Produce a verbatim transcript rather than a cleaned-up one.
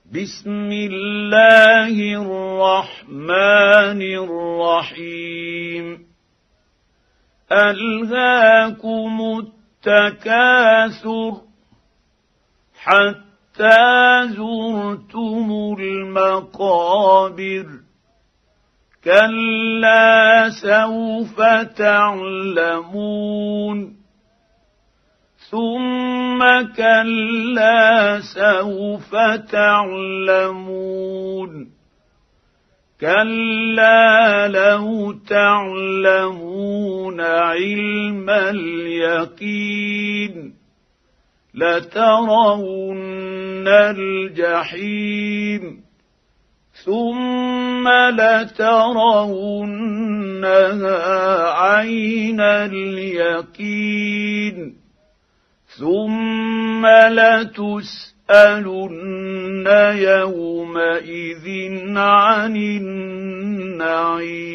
بسم الله الرحمن الرحيم ألهاكم التكاثر حتى زرتم المقابر كلا سوف تعلمون ثم كلا سوف تعلمون كلا لو تعلمون علم اليقين لترون الجحيم ثم لترونها عين اليقين ثم لتسألن يومئذ عن النعيم.